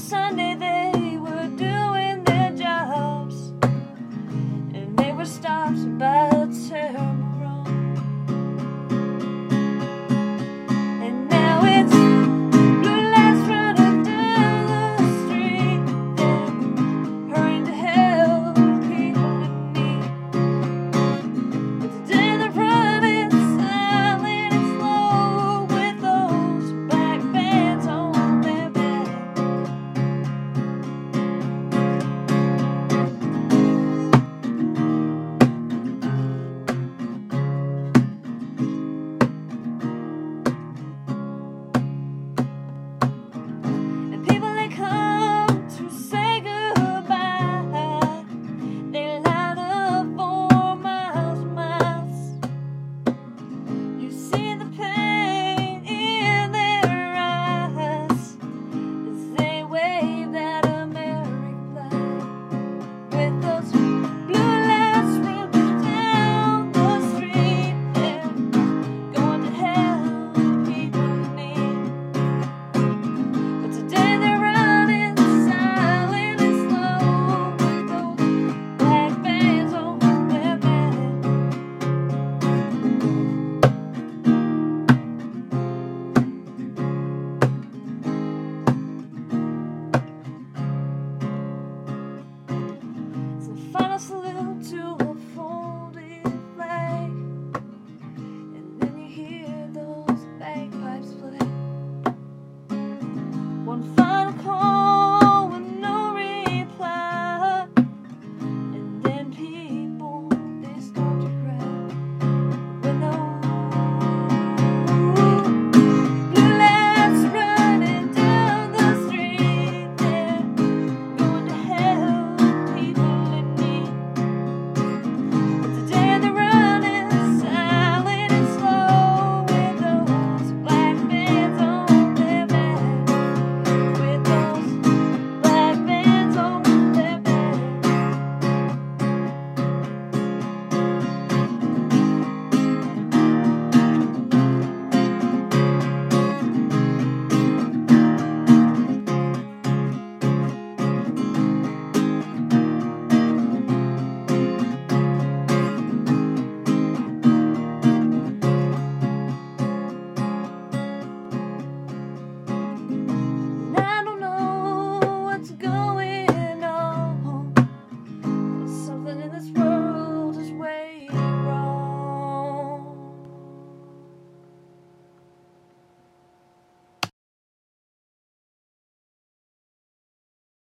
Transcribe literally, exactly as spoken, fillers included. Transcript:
Sunday they were doing their jobs, and they were stopped by a terrible wrong. And now it's blue lights running down the street, they're hurrying to help people in need. But today they're running silent and slow with those black bands on their back. And people they come to say goodbye, they line up for miles and miles. You see the pain in their eyes as they wave that American flag. With those blue lights running down the street, they're going to help people in need. But today they're running silent and slow with those black bands on their back. It's a final salute to a folded flag, and then you hear those bagpipes play. One final call